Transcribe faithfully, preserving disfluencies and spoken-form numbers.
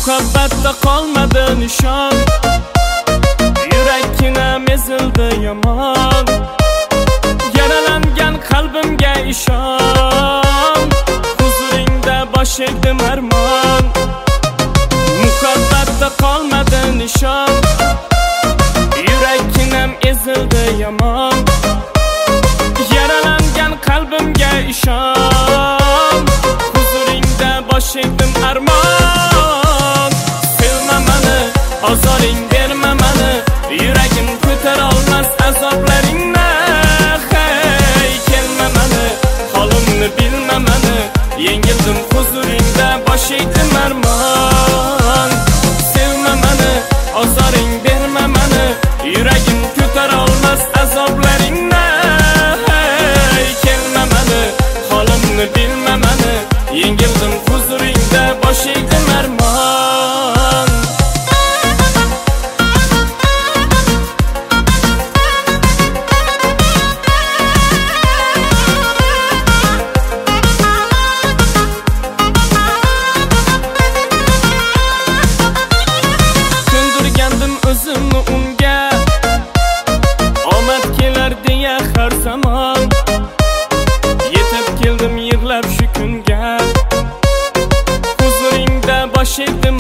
Muhabbatda qolmadi nishon, yurakkina ezildi yomon. Yaralangan qalbimga ishon, huzuringda bosh egdim armon. Muhabbatda qolmadi nishon, yurakkinam ezildi yomon. Yaralangan qalbimga ishon, huzuringda bosh egdim armon. Sevma mani, ozoring berma mani, yuragim ko'tara olmas azoblaringni. Hey, kelma mani, holimni bilma mani, yengildim huzuringda bosh egdim armon. Sevma mani, ozoring berma mani, yuragim ko'tara olmas azoblaringni. Hey, kelma mani, holimni bilma mani, yengildim huzuringda bosh egdim armon. Ko'ndirgandim o'zimni unga, omad kelar deya har zamon. Yetib keldim yig'lab shu kunga, huzuringda bosh egdim